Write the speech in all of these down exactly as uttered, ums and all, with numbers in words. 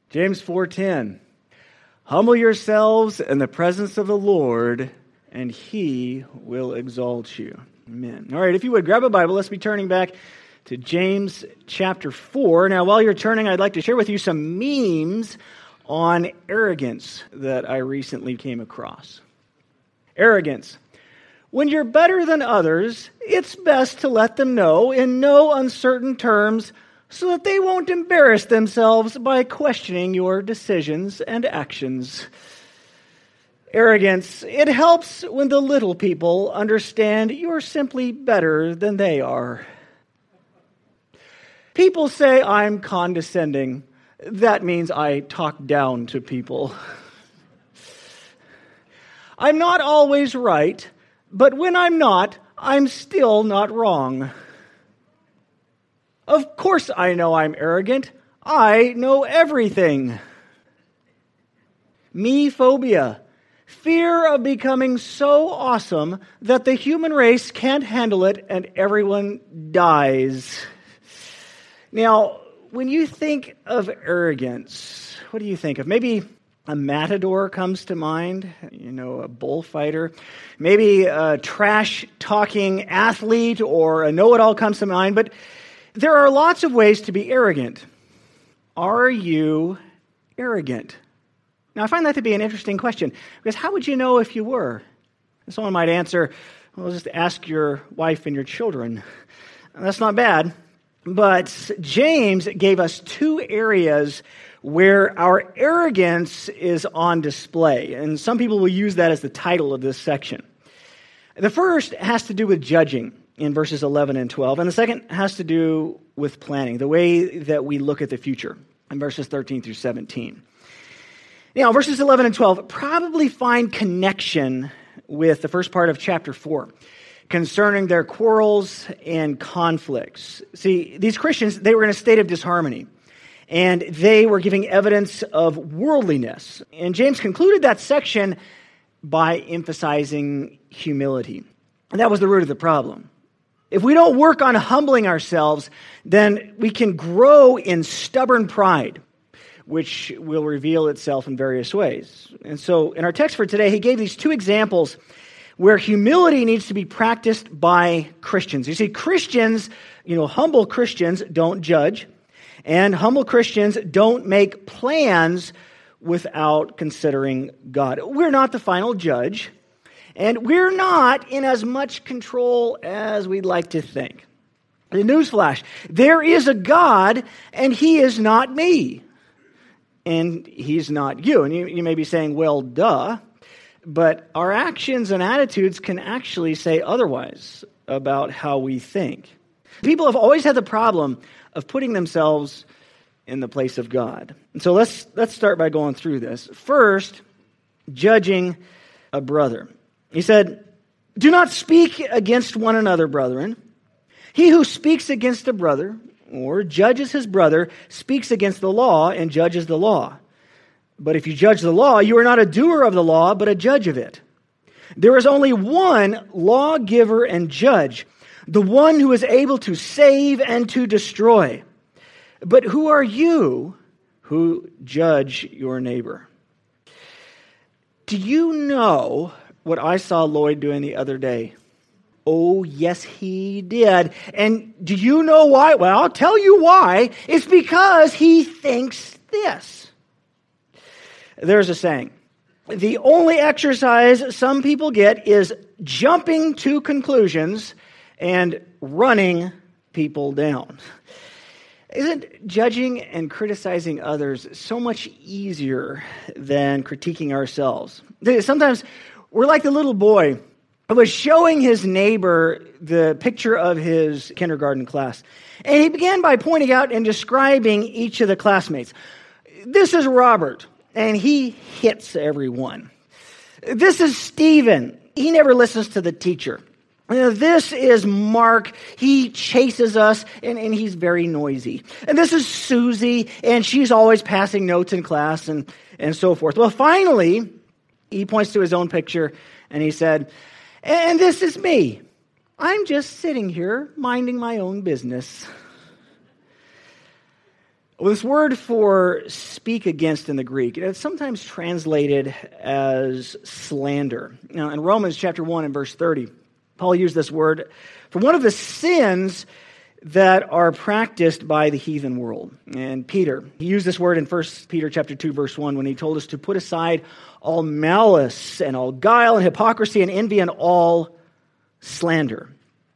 James four ten. Humble yourselves in the presence of the Lord, and he will exalt you. Amen. All right, if you would, grab a Bible. Let's be turning back to James chapter four. Now, while you're turning, I'd like to share with you some memes on arrogance that I recently came across. Arrogance. When you're better than others, it's best to let them know in no uncertain terms so that they won't embarrass themselves by questioning your decisions and actions. Arrogance. It helps when the little people understand you're simply better than they are. People say I'm condescending. That means I talk down to people. I'm not always right, but when I'm not, I'm still not wrong. Of course I know I'm arrogant. I know everything. Me-phobia. Fear of becoming so awesome that the human race can't handle it and everyone dies. Now, when you think of arrogance, what do you think of? Maybe a matador comes to mind, you know, a bullfighter. Maybe a trash-talking athlete or a know-it-all comes to mind, but there are lots of ways to be arrogant. Are you arrogant? Now, I find that to be an interesting question, because how would you know if you were? And someone might answer, well, just ask your wife and your children. That's not bad, but James gave us two areas where our arrogance is on display, and some people will use that as the title of this section. The first has to do with judging in verses eleven and twelve, and the second has to do with planning, the way that we look at the future in verses thirteen through seventeen. Now, verses eleven and twelve probably find connection with the first part of chapter four concerning their quarrels and conflicts. See, these Christians, they were in a state of disharmony, and they were giving evidence of worldliness. And James concluded that section by emphasizing humility. And that was the root of the problem. If we don't work on humbling ourselves, then we can grow in stubborn pride, which will reveal itself in various ways. And so in our text for today, he gave these two examples where humility needs to be practiced by Christians. You see, Christians, you know, humble Christians don't judge, and humble Christians don't make plans without considering God. We're not the final judge, and we're not in as much control as we'd like to think. The newsflash, there is a God, and he is not me. And he's not you. And you, you may be saying, well, duh. But our actions and attitudes can actually say otherwise about how we think. People have always had the problem of putting themselves in the place of God. And so let's let's start by going through this. First, judging a brother. He said, do not speak against one another, brethren. He who speaks against a brother or judges his brother speaks against the law and judges the law. But if you judge the law, you are not a doer of the law, but a judge of it. There is only one lawgiver and judge, the one who is able to save and to destroy. But who are you who judge your neighbor? Do you know what I saw Lloyd doing the other day? Oh, yes, he did. And do you know why? Well, I'll tell you why. It's because he thinks this. There's a saying. The only exercise some people get is jumping to conclusions and running people down. Isn't judging and criticizing others so much easier than critiquing ourselves? Sometimes we're like the little boy who was showing his neighbor the picture of his kindergarten class. And he began by pointing out and describing each of the classmates. This is Robert, and he hits everyone. This is Stephen. He never listens to the teacher. You know, this is Mark. He chases us, and, and he's very noisy. And this is Susie, and she's always passing notes in class, and, and so forth. Well, finally, he points to his own picture, and he said, and this is me. I'm just sitting here minding my own business. Well, this word for speak against in the Greek, it's sometimes translated as slander. Now, in Romans chapter one and verse thirty, Paul used this word for one of the sins that are practiced by the heathen world. And Peter, he used this word in First Peter chapter two, verse one, when he told us to put aside all malice and all guile and hypocrisy and envy and all slander.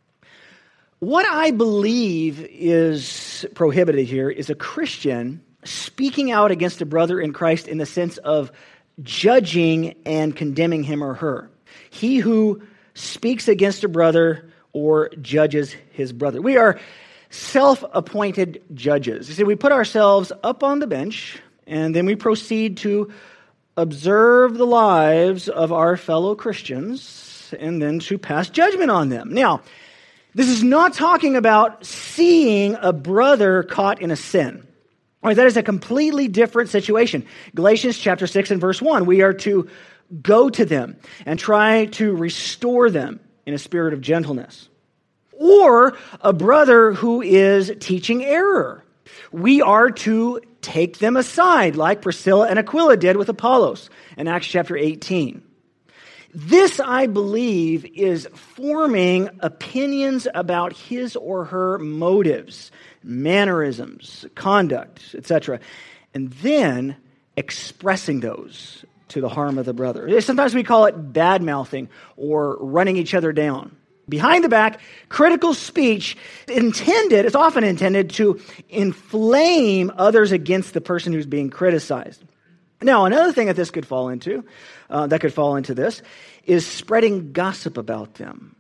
What I believe is prohibited here is a Christian speaking out against a brother in Christ in the sense of judging and condemning him or her. He who speaks against a brother or judges his brother. We are self-appointed judges. You see, we put ourselves up on the bench, and then we proceed to observe the lives of our fellow Christians, and then to pass judgment on them. Now, this is not talking about seeing a brother caught in a sin. All right, that is a completely different situation. Galatians chapter six and verse one, we are to go to them and try to restore them in a spirit of gentleness. Or a brother who is teaching error. We are to take them aside, like Priscilla and Aquila did with Apollos in Acts chapter eighteen. This, I believe, is forming opinions about his or her motives, mannerisms, conduct, et cetera, and then expressing those to the harm of the brother. Sometimes we call it bad-mouthing or running each other down. Behind the back, critical speech intended, is often intended to inflame others against the person who's being criticized. Now, another thing that this could fall into, uh, that could fall into this, is spreading gossip about them.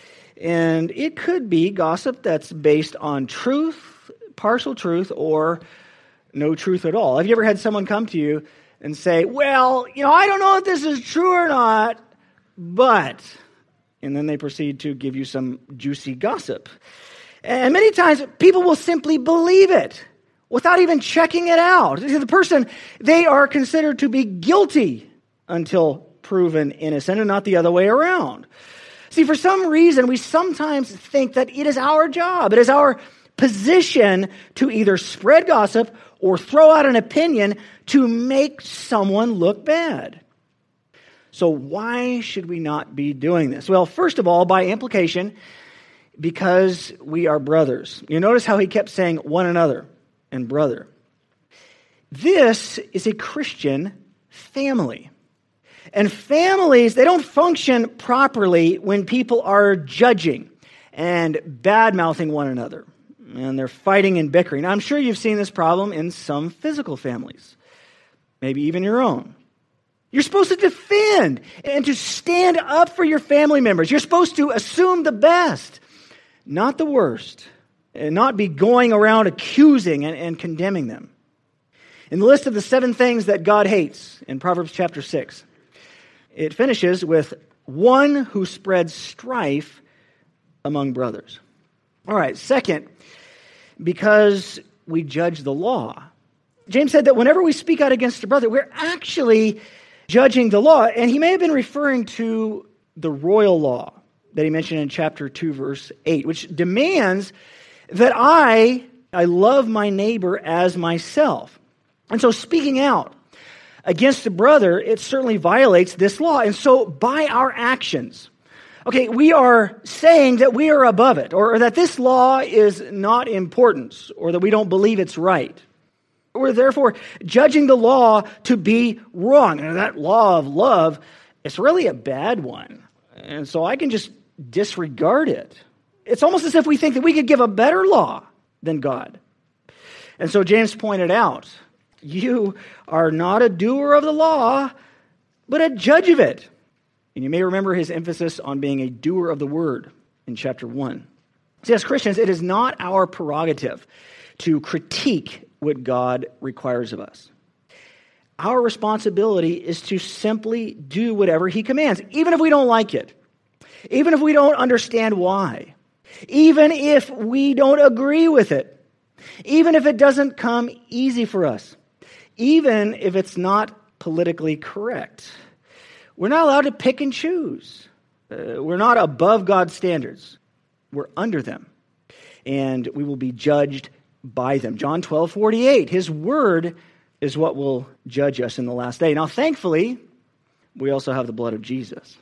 And it could be gossip that's based on truth, partial truth, or no truth at all. Have you ever had someone come to you and say, well, you know, I don't know if this is true or not, but, and then they proceed to give you some juicy gossip. And many times people will simply believe it without even checking it out. The person, they are considered to be guilty until proven innocent, and not the other way around. See, for some reason, we sometimes think that it is our job, it is our position to either spread gossip or throw out an opinion to make someone look bad. So why should we not be doing this? Well, first of all, by implication, because we are brothers. You notice how he kept saying one another and brother. This is a Christian family. And families, they don't function properly when people are judging and bad-mouthing one another. And they're fighting and bickering. I'm sure you've seen this problem in some physical families, maybe even your own. You're supposed to defend and to stand up for your family members. You're supposed to assume the best, not the worst, and not be going around accusing and, and condemning them. In the list of the seven things that God hates in Proverbs chapter six, it finishes with one who spreads strife among brothers. All right, second, because we judge the law. James said that whenever we speak out against a brother, we're actually judging the law. And he may have been referring to the royal law that he mentioned in chapter two, verse eight, which demands that I, I love my neighbor as myself. And so speaking out against a brother, it certainly violates this law. And so by our actions, okay, we are saying that we are above it, or, or that this law is not important, or that we don't believe it's right. We're therefore judging the law to be wrong. And that law of love is really a bad one. And so I can just disregard it. It's almost as if we think that we could give a better law than God. And so James pointed out, you are not a doer of the law, but a judge of it. And you may remember his emphasis on being a doer of the word in chapter one. See, as Christians, it is not our prerogative to critique what God requires of us. Our responsibility is to simply do whatever he commands, even if we don't like it, even if we don't understand why, even if we don't agree with it, even if it doesn't come easy for us, even if it's not politically correct. We're not allowed to pick and choose. Uh, we're not above God's standards. We're under them. And we will be judged by them. John twelve forty-eight, his word is what will judge us in the last day. Now, thankfully, we also have the blood of Jesus.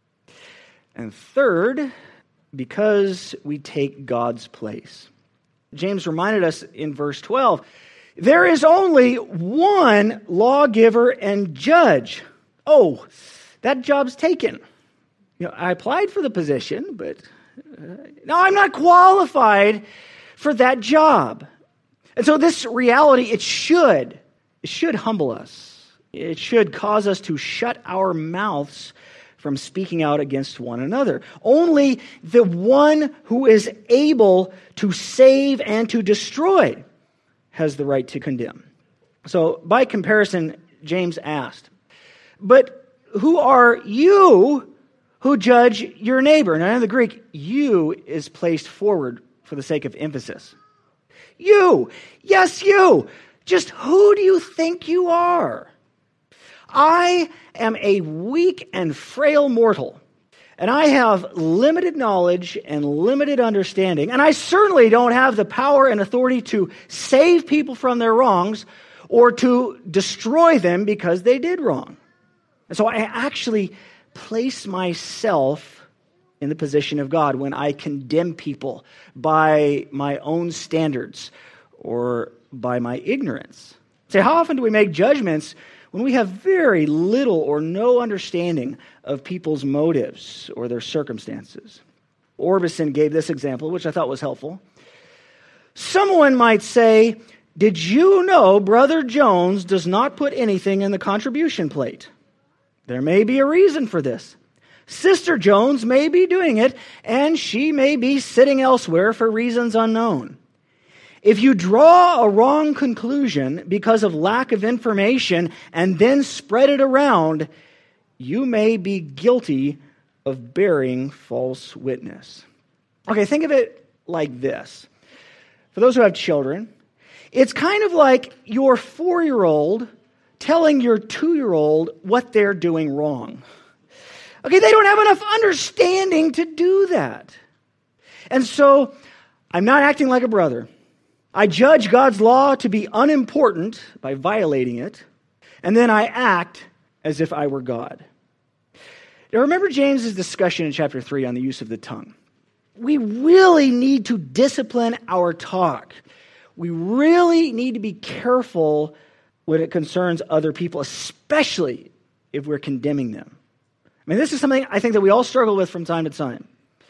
And third, because we take God's place. James reminded us in verse twelve, there is only one lawgiver and judge. Oh, that job's taken. You know, I applied for the position, but uh, no, I'm not qualified for that job. And so this reality, it should, it should humble us. It should cause us to shut our mouths from speaking out against one another. Only the one who is able to save and to destroy has the right to condemn. So by comparison, James asked, but who are you who judge your neighbor? Now in the Greek, you is placed forward for the sake of emphasis. You, yes you, just who do you think you are? I am a weak and frail mortal, and I have limited knowledge and limited understanding, and I certainly don't have the power and authority to save people from their wrongs or to destroy them because they did wrong. And so I actually place myself in the position of God when I condemn people by my own standards or by my ignorance. Say, how often do we make judgments when we have very little or no understanding of people's motives or their circumstances? Orbison gave this example, which I thought was helpful. Someone might say, did you know Brother Jones does not put anything in the contribution plate? There may be a reason for this. Sister Jones may be doing it, and she may be sitting elsewhere for reasons unknown. If you draw a wrong conclusion because of lack of information and then spread it around, you may be guilty of bearing false witness. Okay, think of it like this. For those who have children, it's kind of like your four-year-old telling your two-year-old what they're doing wrong. Okay, they don't have enough understanding to do that. And so, I'm not acting like a brother. I judge God's law to be unimportant by violating it, and then I act as if I were God. Now remember James's discussion in chapter three on the use of the tongue. We really need to discipline our talk. We really need to be careful when it concerns other people, especially if we're condemning them. I mean, this is something I think that we all struggle with from time to time.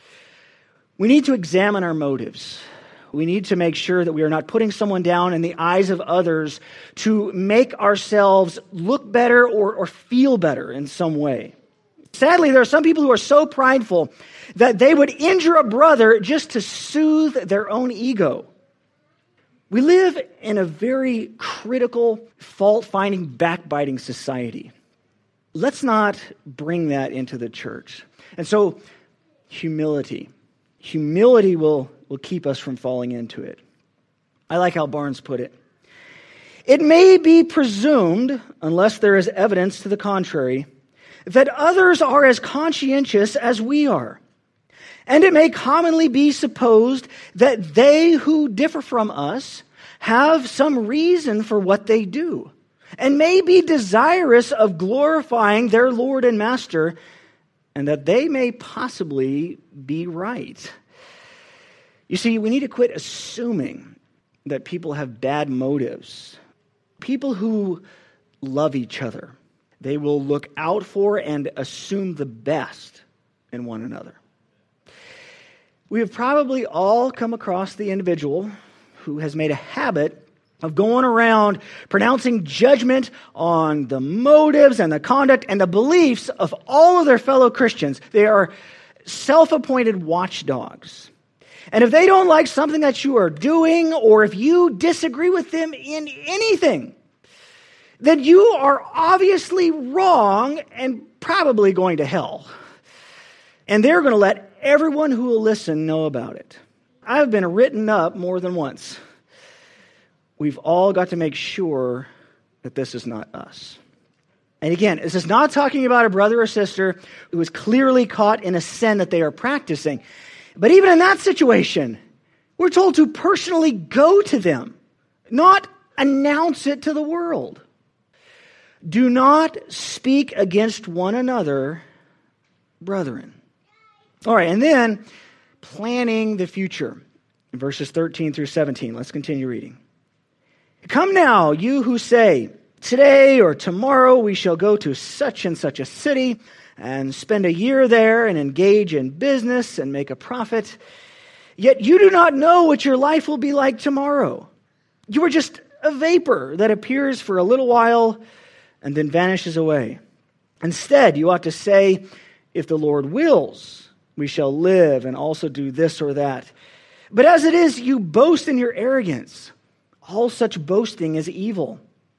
We need to examine our motives. We need to make sure that we are not putting someone down in the eyes of others to make ourselves look better or, or feel better in some way. Sadly, there are some people who are so prideful that they would injure a brother just to soothe their own ego. We live in a very critical, fault-finding, backbiting society. Let's not bring that into the church. And so, humility. Humility will, will keep us from falling into it. I like how Barnes put it. It may be presumed, unless there is evidence to the contrary, that others are as conscientious as we are. And it may commonly be supposed that they who differ from us have some reason for what they do, and may be desirous of glorifying their Lord and Master, and that they may possibly be right. You see, we need to quit assuming that people have bad motives. People who love each other, they will look out for and assume the best in one another. We have probably all come across the individual who has made a habit of going around pronouncing judgment on the motives and the conduct and the beliefs of all of their fellow Christians. They are self-appointed watchdogs. And if they don't like something that you are doing, or if you disagree with them in anything, then you are obviously wrong and probably going to hell. And they're going to let everyone who will listen know about it. I've been written up more than once. We've all got to make sure that this is not us. And again, this is not talking about a brother or sister who is clearly caught in a sin that they are practicing. But even in that situation, We're told to personally go to them, not announce it to the world. Do not speak against one another, brethren. All right, and then planning the future. In verses thirteen through seventeen, let's continue reading. Come now, you who say, today or tomorrow we shall go to such and such a city and spend a year there and engage in business and make a profit. Yet you do not know what your life will be like tomorrow. You are just a vapor that appears for a little while and then vanishes away. Instead, you ought to say, if the Lord wills, we shall live and also do this or that. But as it is, you boast in your arrogance. All such boasting is evil.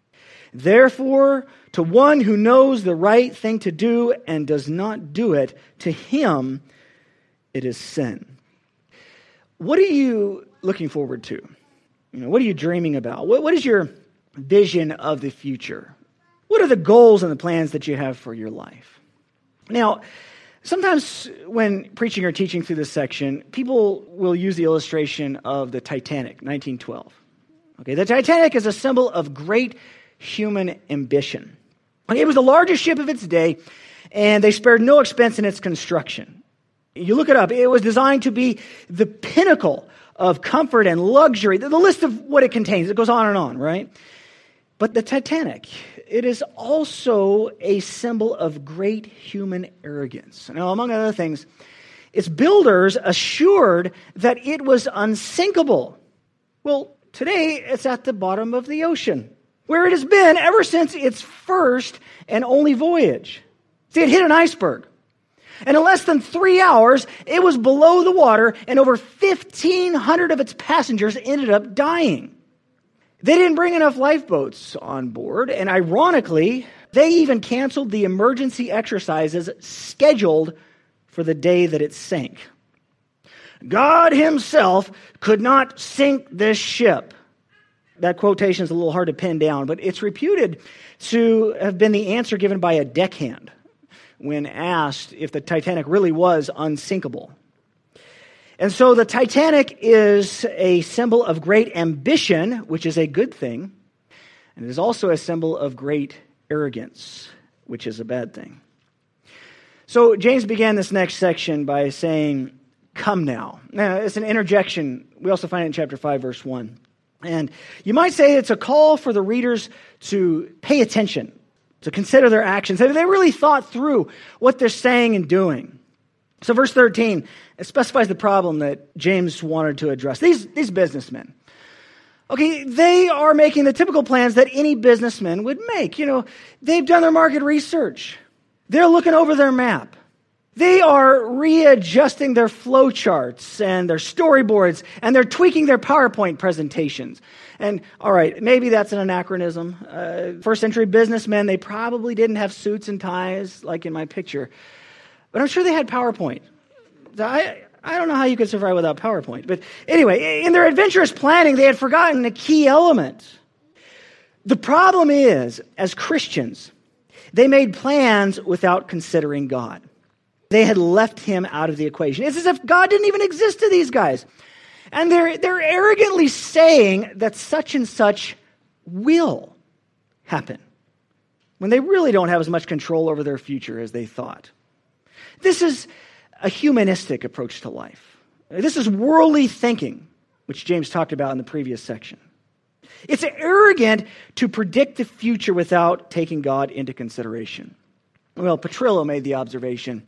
Therefore, to one who knows the right thing to do and does not do it, to him it is sin. What are you looking forward to? You know, what are you dreaming about? What, what is your vision of the future? What are the goals and the plans that you have for your life? Now, sometimes when preaching or teaching through this section, people will use the illustration of the Titanic, nineteen twelve. Okay, the Titanic is a symbol of great human ambition. Okay, it was the largest ship of its day, and they spared no expense in its construction. You look it up, it was designed to be the pinnacle of comfort and luxury. The list of what it contains, it goes on and on, right? But the Titanic, it is also a symbol of great human arrogance. Now, among other things, its builders assured that it was unsinkable. Well, today it's at the bottom of the ocean, where it has been ever since its first and only voyage. See, it hit an iceberg. And in less than three hours, it was below the water, and over fifteen hundred of its passengers ended up dying. They didn't bring enough lifeboats on board, and ironically, they even canceled the emergency exercises scheduled for the day that it sank. God himself could not sink this ship. That quotation is a little hard to pin down, but it's reputed to have been the answer given by a deckhand when asked if the Titanic really was unsinkable. And so the Titanic is a symbol of great ambition, which is a good thing, and it is also a symbol of great arrogance, which is a bad thing. So James began this next section by saying, come now. Now, it's an interjection. We also find it in chapter five, verse one. And you might say it's a call for the readers to pay attention, to consider their actions. Have they really thought through what they're saying and doing? So verse thirteen, it specifies the problem that James wanted to address. These, these businessmen, okay, they are making the typical plans that any businessman would make. You know, they've done their market research. They're looking over their map. They are readjusting their flow charts and their storyboards, and they're tweaking their PowerPoint presentations. And all right, maybe that's an anachronism. Uh, first century businessmen, they probably didn't have suits and ties like in my picture. But I'm sure they had PowerPoint. I, I don't know how you could survive without PowerPoint. But anyway, in their adventurous planning, they had forgotten a key element. The problem is, as Christians, they made plans without considering God. They had left him out of the equation. It's as if God didn't even exist to these guys. And they're, they're arrogantly saying that such and such will happen, when they really don't have as much control over their future as they thought. This is a humanistic approach to life. This is worldly thinking, which James talked about in the previous section. It's arrogant to predict the future without taking God into consideration. Well, Petrillo made the observation,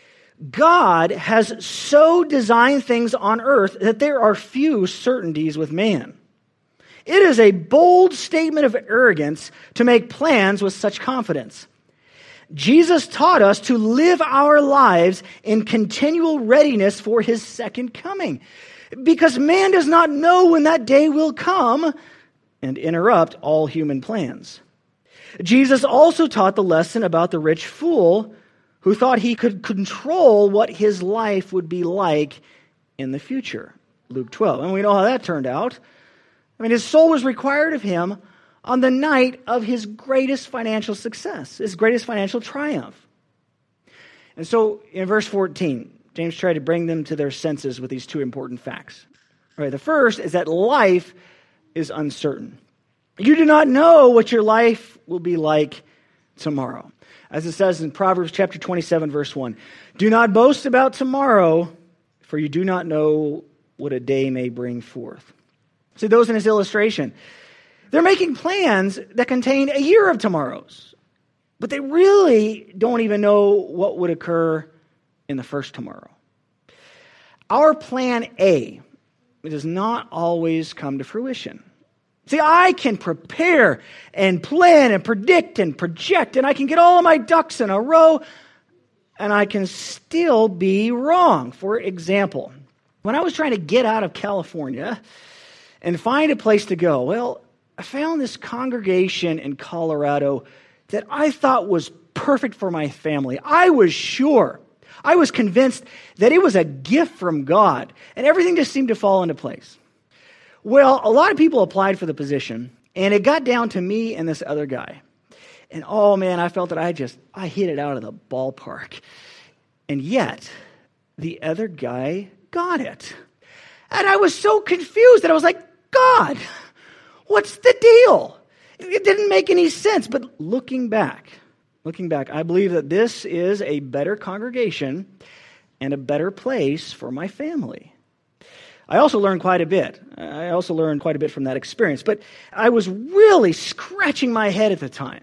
God has so designed things on earth that there are few certainties with man. It is a bold statement of arrogance to make plans with such confidence. Jesus taught us to live our lives in continual readiness for his second coming, because man does not know when that day will come and interrupt all human plans. Jesus also taught the lesson about the rich fool who thought he could control what his life would be like in the future. Luke twelve. And we know how that turned out. I mean, his soul was required of him on the night of his greatest financial success, his greatest financial triumph. And so in verse fourteen, James tried to bring them to their senses with these two important facts. Right, the first is that life is uncertain. You do not know what your life will be like tomorrow. As it says in Proverbs chapter twenty-seven, verse one, do not boast about tomorrow, for you do not know what a day may bring forth. See, those in this illustration, they're making plans that contain a year of tomorrows, but they really don't even know what would occur in the first tomorrow. Our plan A does not always come to fruition. See, I can prepare and plan and predict and project, and I can get all of my ducks in a row, and I can still be wrong. For example, when I was trying to get out of California and find a place to go, well, I found this congregation in Colorado that I thought was perfect for my family. I was sure, I was convinced that it was a gift from God, and everything just seemed to fall into place. Well, a lot of people applied for the position, and it got down to me and this other guy. And oh man, I felt that I just, I hit it out of the ballpark. And yet, the other guy got it. And I was so confused that I was like, God, what's the deal? It didn't make any sense. But looking back, looking back, I believe that this is a better congregation and a better place for my family. I also learned quite a bit. I also learned quite a bit from that experience. But I was really scratching my head at the time.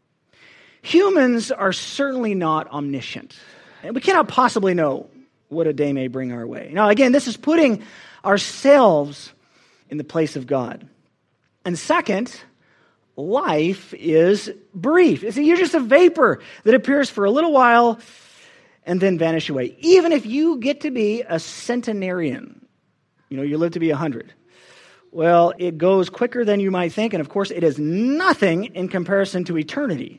Humans are certainly not omniscient. And we cannot possibly know what a day may bring our way. Now, again, this is putting ourselves in the place of God. And second, life is brief. See, you're just a vapor that appears for a little while and then vanish away. Even if you get to be a centenarian, you know, you live to be one hundred. Well, it goes quicker than you might think, and of course, it is nothing in comparison to eternity.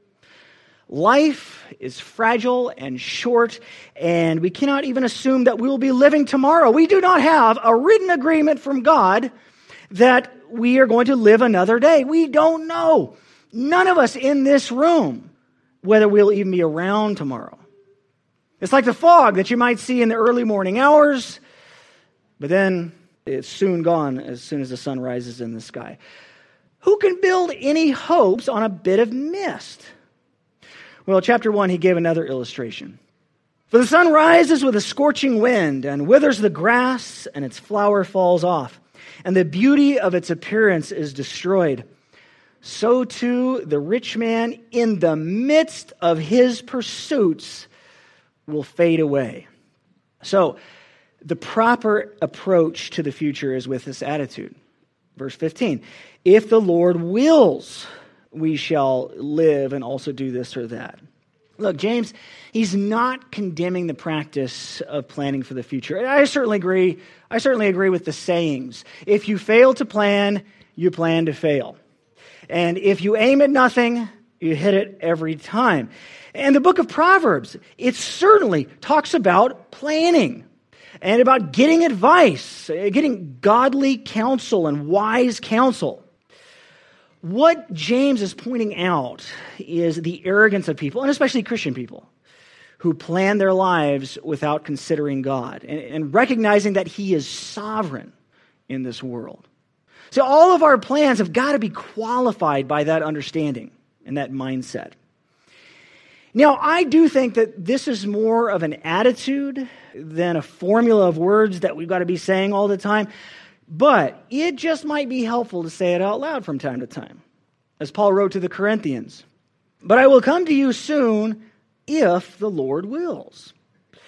Life is fragile and short, and we cannot even assume that we will be living tomorrow. We do not have a written agreement from God that we are going to live another day. We don't know. None of us in this room whether we'll even be around tomorrow. It's like the fog that you might see in the early morning hours, but then it's soon gone as soon as the sun rises in the sky. Who can build any hopes on a bit of mist? Well, chapter one, he gave another illustration. For the sun rises with a scorching wind and withers the grass, and its flower falls off, and the beauty of its appearance is destroyed. So too the rich man in the midst of his pursuits will fade away. So the proper approach to the future is with this attitude. Verse fifteen, if the Lord wills, we shall live and also do this or that. Look, James, he's not condemning the practice of planning for the future. I certainly agree. I certainly agree with the sayings. If you fail to plan, you plan to fail. And if you aim at nothing, you hit it every time. And the book of Proverbs, it certainly talks about planning and about getting advice, getting godly counsel and wise counsel. What James is pointing out is the arrogance of people, and especially Christian people, who plan their lives without considering God and, and recognizing that He is sovereign in this world. So all of our plans have got to be qualified by that understanding and that mindset. Now, I do think that this is more of an attitude than a formula of words that we've got to be saying all the time. But it just might be helpful to say it out loud from time to time. As Paul wrote to the Corinthians, but I will come to you soon if the Lord wills.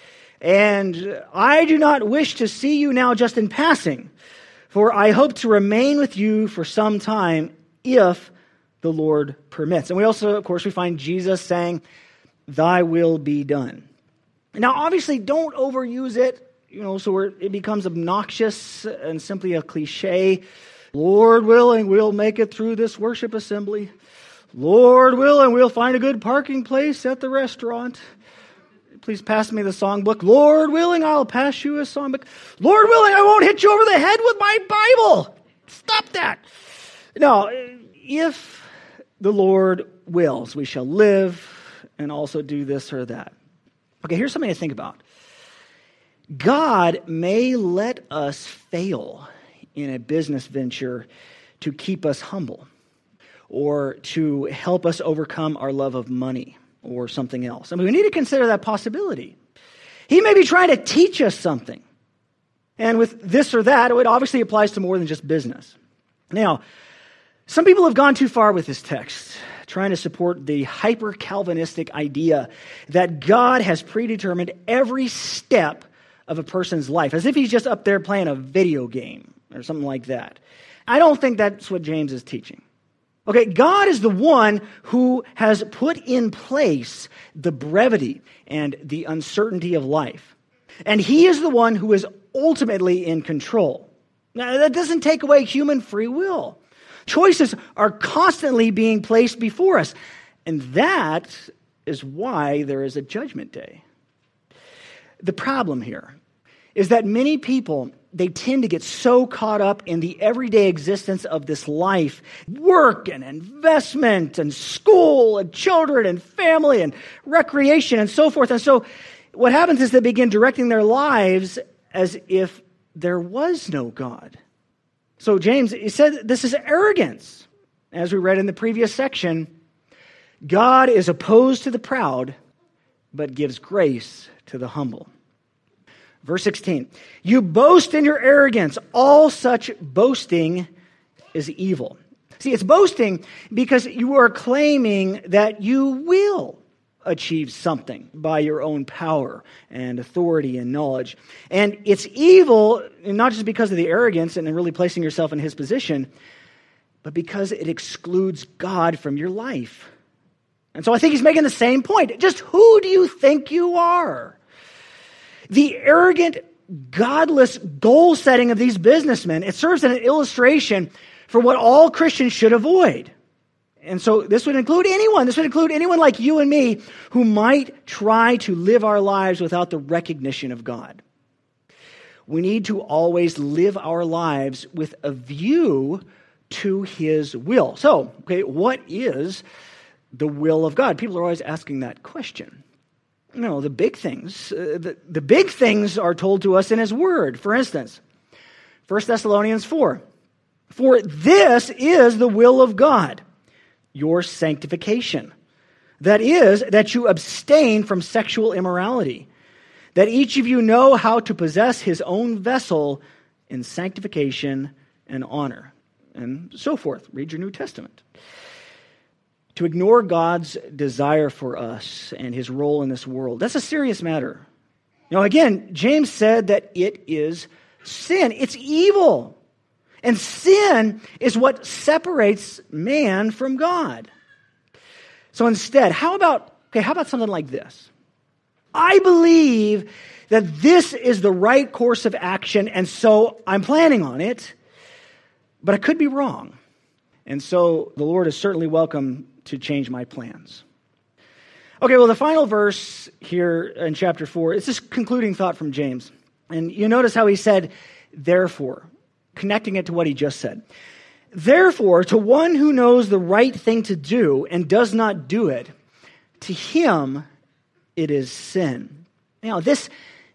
And I do not wish to see you now just in passing, for I hope to remain with you for some time if the Lord permits. And we also, of course, we find Jesus saying, thy will be done. Now, obviously, don't overuse it. You know, so we're, it becomes obnoxious and simply a cliche. Lord willing, we'll make it through this worship assembly. Lord willing, we'll find a good parking place at the restaurant. Please pass me the songbook. Lord willing, I'll pass you a songbook. Lord willing, I won't hit you over the head with my Bible. Stop that. No, if the Lord wills, we shall live and also do this or that. Okay, here's something to think about. God may let us fail in a business venture to keep us humble or to help us overcome our love of money or something else. I mean, we need to consider that possibility. He may be trying to teach us something. And with this or that, it obviously applies to more than just business. Now, some people have gone too far with this text, trying to support the hyper-Calvinistic idea that God has predetermined every step of a person's life, as if he's just up there playing a video game or something like that. I don't think that's what James is teaching. Okay, God is the one who has put in place the brevity and the uncertainty of life. And he is the one who is ultimately in control. Now, that doesn't take away human free will. Choices are constantly being placed before us. And that is why there is a judgment day. The problem here is that many people, they tend to get so caught up in the everyday existence of this life, work and investment and school and children and family and recreation and so forth. And so what happens is they begin directing their lives as if there was no God. So James, he said this is arrogance. As we read in the previous section, God is opposed to the proud, but gives grace to the humble. Verse sixteen, you boast in your arrogance. All such boasting is evil. See, it's boasting because you are claiming that you will achieve something by your own power and authority and knowledge. And it's evil, not just because of the arrogance and really placing yourself in his position, but because it excludes God from your life. And so I think he's making the same point. Just who do you think you are? The arrogant, godless goal setting of these businessmen, it serves as an illustration for what all Christians should avoid. And so this would include anyone. This would include anyone like you and me who might try to live our lives without the recognition of God. We need to always live our lives with a view to his will. So, okay, what is the will of God? People are always asking that question. No, the big things. Uh, the, the big things are told to us in his word. For instance, First Thessalonians four. For this is the will of God, your sanctification. That is, that you abstain from sexual immorality, that each of you know how to possess his own vessel in sanctification and honor, and so forth. Read your New Testament. To ignore God's desire for us and his role in this world, that's a serious matter. Now, again, James said that it is sin. It's evil. And sin is what separates man from God. So instead, how about, okay, how about something like this? I believe that this is the right course of action, and so I'm planning on it, but I could be wrong. And so the Lord is certainly welcome to change my plans. Okay, well, the final verse here in chapter four, it's this concluding thought from James. And you notice how he said, therefore, connecting it to what he just said. Therefore, to one who knows the right thing to do and does not do it, to him it is sin. Now, this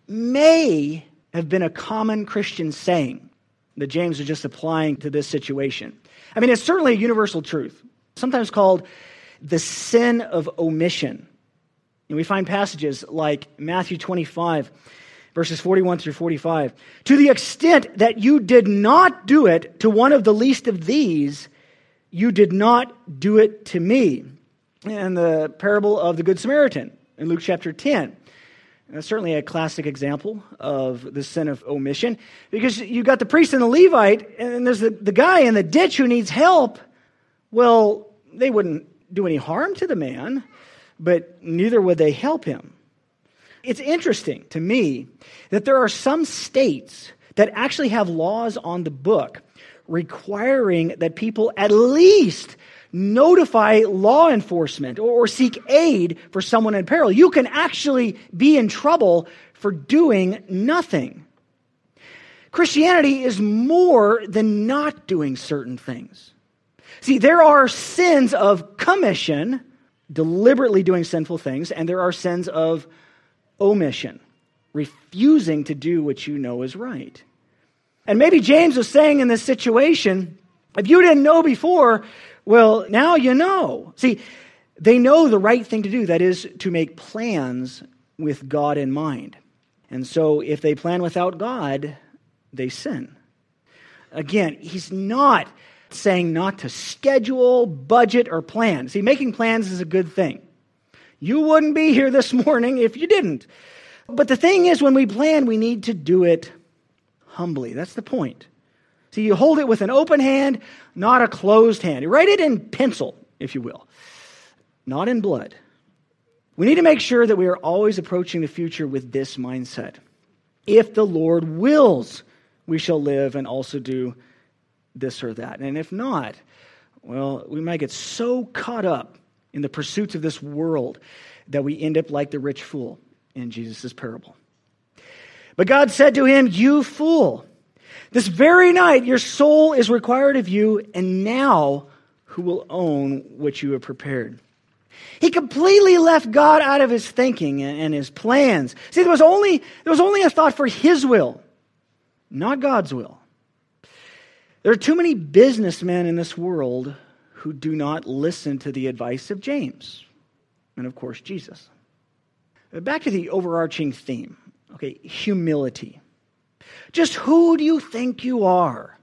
may have been a common Christian saying that James was just applying to this situation. I mean, it's certainly a universal truth, sometimes called the sin of omission. And we find passages like Matthew twenty-five, verses forty-one through forty-five. To the extent that you did not do it to one of the least of these, you did not do it to me. And the parable of the Good Samaritan in Luke chapter ten. And that's certainly a classic example of the sin of omission, because you got the priest and the Levite, and there's the, the guy in the ditch who needs help. Well, they wouldn't do any harm to the man, but neither would they help him. It's interesting to me that there are some states that actually have laws on the book requiring that people at least notify law enforcement or seek aid for someone in peril. You can actually be in trouble for doing nothing. Christianity is more than not doing certain things. See, there are sins of commission, deliberately doing sinful things, and there are sins of omission, refusing to do what you know is right. And maybe James was saying in this situation, if you didn't know before, well, now you know. See, they know the right thing to do, that is to make plans with God in mind. And so if they plan without God, they sin. Again, he's not saying not to schedule, budget, or plan. See, making plans is a good thing. You wouldn't be here this morning if you didn't. But the thing is, when we plan, we need to do it humbly. That's the point. See, you hold it with an open hand, not a closed hand. You write it in pencil, if you will, not in blood. We need to make sure that we are always approaching the future with this mindset. If the Lord wills, we shall live and also do this or that. And if not, well, we might get so caught up in the pursuits of this world that we end up like the rich fool in Jesus' parable. But God said to him, "You fool, this very night your soul is required of you, and now who will own what you have prepared?" He completely left God out of his thinking and his plans. See, there was only, there was only a thought for his will, not God's will. There are too many businessmen in this world who do not listen to the advice of James and, of course, Jesus. Back to the overarching theme, okay, humility. Just who do you think you are?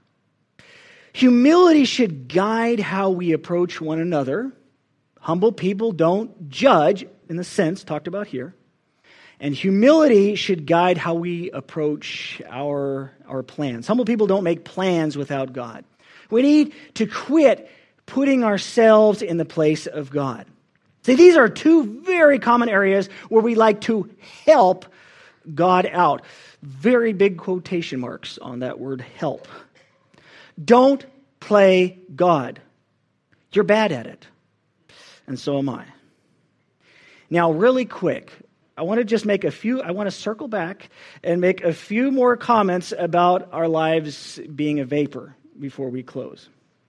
Humility should guide how we approach one another. Humble people don't judge, in the sense talked about here. And humility should guide how we approach our, our plans. Humble people don't make plans without God. We need to quit putting ourselves in the place of God. See, these are two very common areas where we like to help God out. Very big quotation marks on that word help. Don't play God. You're bad at it. And so am I. Now, really quick, I want to just make a few, I want to circle back and make a few more comments about our lives being a vapor before we close.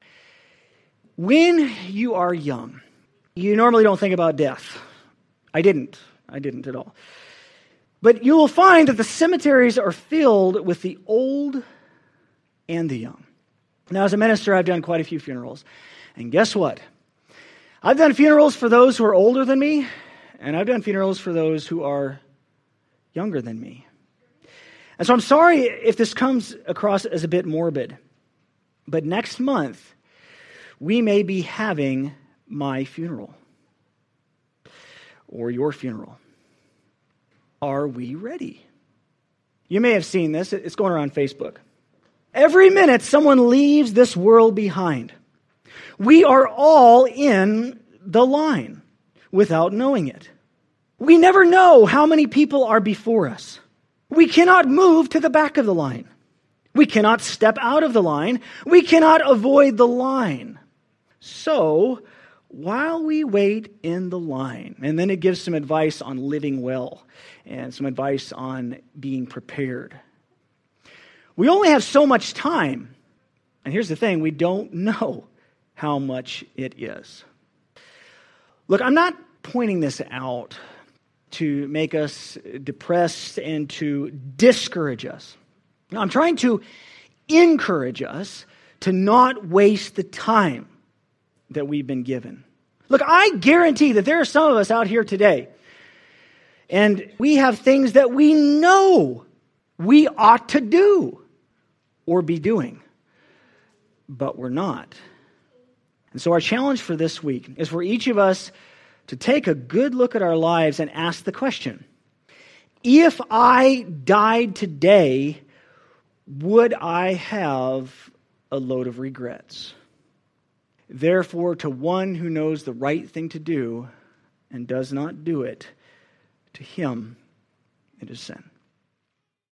When you are young, you normally don't think about death. I didn't. I didn't at all. But you will find that the cemeteries are filled with the old and the young. Now, as a minister, I've done quite a few funerals. And guess what? I've done funerals for those who are older than me, and I've done funerals for those who are younger than me. And so I'm sorry if this comes across as a bit morbid, but next month, we may be having my funeral or your funeral. Are we ready? You may have seen this. It's going around Facebook. Every minute, someone leaves this world behind. We are all in the line without knowing it. We never know how many people are before us. We cannot move to the back of the line. We cannot step out of the line. We cannot avoid the line. So, while we wait in the line, and then it gives some advice on living well and some advice on being prepared. We only have so much time. And here's the thing, we don't know how much it is. Look, I'm not pointing this out to make us depressed and to discourage us. No, I'm trying to encourage us to not waste the time that we've been given. Look, I guarantee that there are some of us out here today, and we have things that we know we ought to do or be doing, but we're not. And so our challenge for this week is for each of us to take a good look at our lives and ask the question, if I died today, would I have a load of regrets? Therefore, to one who knows the right thing to do and does not do it, to him it is sin.